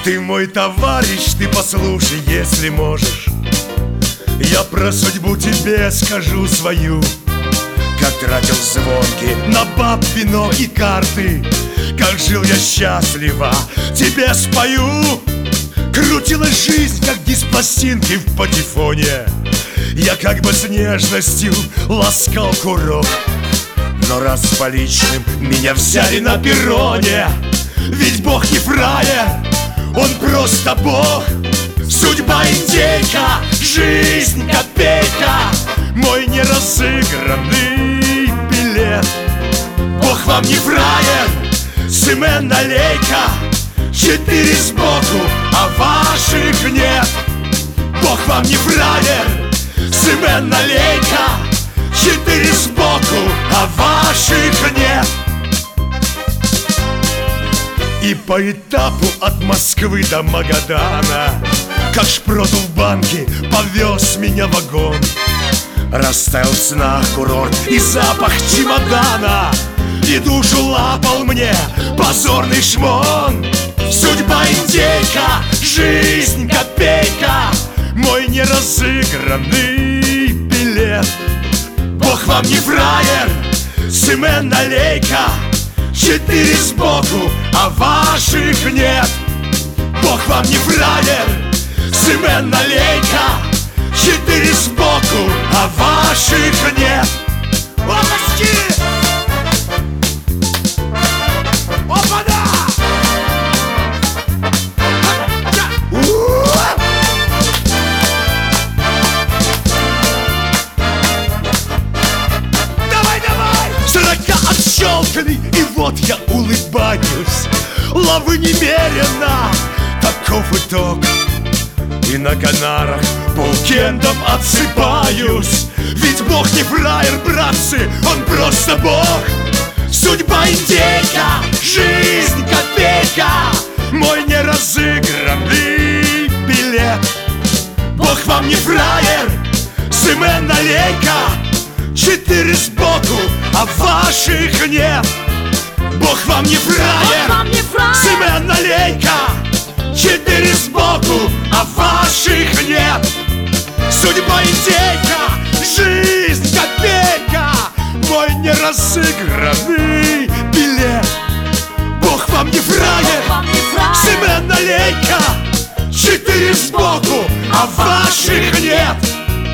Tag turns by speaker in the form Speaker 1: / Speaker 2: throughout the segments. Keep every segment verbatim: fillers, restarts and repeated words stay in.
Speaker 1: Ты мой товарищ, ты послушай, если можешь. Я про судьбу тебе скажу свою. Как тратил звонки на баб, вино и карты, как жил я счастливо, тебе спою. Крутилась жизнь, как диск-пластинки в патефоне. Я как бы с нежностью ласкал курок. Но раз с поличным меня взяли на перроне, ведь Бог не фраер, он просто Бог. Судьба индейка, жизнь копейка, мой неразыгранный билет. Бог вам не фраер, Семен налейка, четыре сбоку, а ваших нет. Бог вам не фраер, Семен налейка, четыре сбоку, а ваших нет. И по этапу от Москвы до Магадана, как шпроту в банке, повез меня вагон. Растаял в снах курорт и запах чемодана, и душу лапал мне позорный шмон. Судьба индейка, жизнь копейка, мой неразыгранный билет. Бог вам не фраер, Семен налейка, четыре сбоку, а ваших нет. Бог вам не фраер, Семен налейка, четыре сбоку, а ваших нет. Опачки! Опа-да! Отщелкали, и вот я улыбаюсь. Лавы немерено, таков итог. И на Канарах по уикендам отсыпаюсь. Ведь Бог не фраер, братцы, он просто Бог. Судьба индейка, жизнь копейка, мой неразыгранный билет. Бог вам не фраер, Семен налейка, четыре сбоку, а ваших нет. Бог вам не фраер, Семен налейка, четыре сбоку, а ваших нет. Судьба индейка, жизнь копейка, мой неразыгранный билет. Бог вам не фраер, Семен налейка, четыре сбоку, а ваших нет.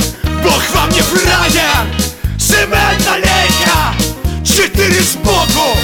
Speaker 1: Бог вам не фраер, Семен налейка, четыре сбоку,